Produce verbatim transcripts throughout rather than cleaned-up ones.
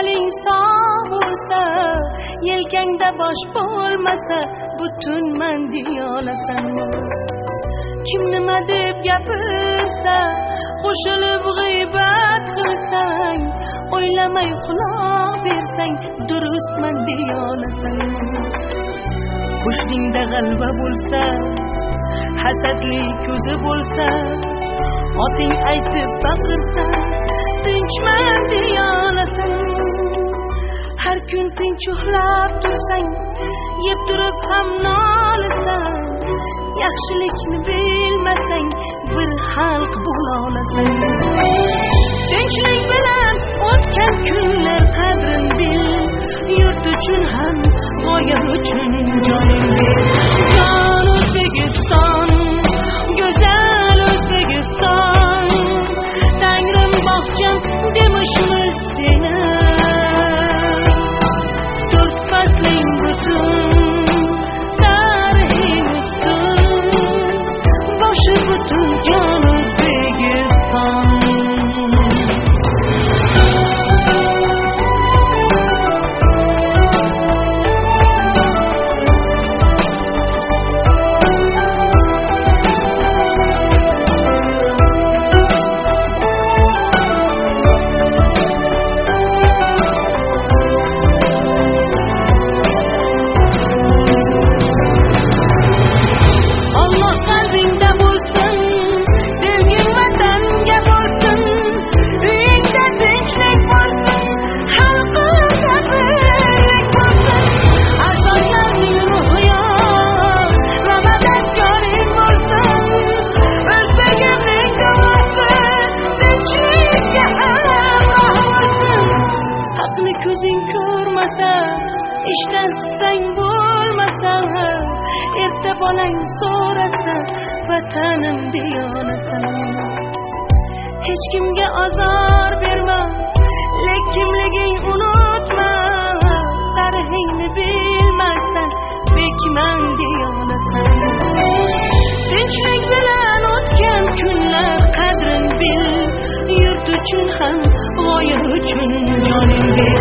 hayoling sog' bo'lsa, yelkangda bosh bo'lmasa, butunman deya olasanmi? Kim nima deb gapirsa, qo'shilib g'iybat qilsang, o'ylamay quloq bersang, durustman deya olasanmi? Qo'shningda g'alva bo'lsa, hasadlik ko'zi bo'lsa, oting aytib baqirsa, tinchman deya olasanmi? Har kun tinch uxlab tursang, yeb turib ham nolisan, yaxshilikni bilmasang, bir xalq bo'la olasanmi? Tinchlik bilan o'tgan kunlar qadrin bil, yurt uchun ham g'oya uchun joning ber. Jon O'zbekiston, go'zal O'zbekiston, Tangrim bog'cham demishmiz seni. To'rt fasling butun, tarixing ustun, boshi butun jon O'zbekiston. Ko'zing ko'rmasa, ishdan sang bo'lmasa, erta bolang so'rasa, vatanim deya olasanmi? Hech kimga azor berma, lek kimliging unutma, tarixingni bilmasdan bekman deya olasanmi? Tinchlik bilan o'tgan kunlar qadrin bil, yurt uchun ham g'oya uchun joning ber.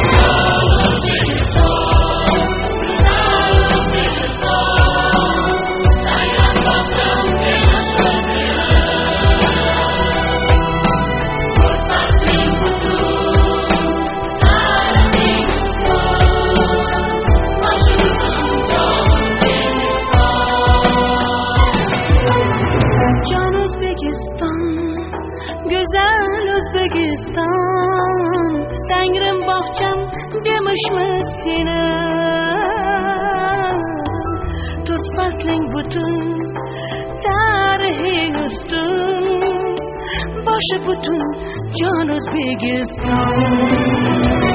Go'zal O'zbekiston, Tangrim bog'cham demishmiz seni. To'rt fasling butun, tarixing ustun, boshi butun jon O'zbekiston.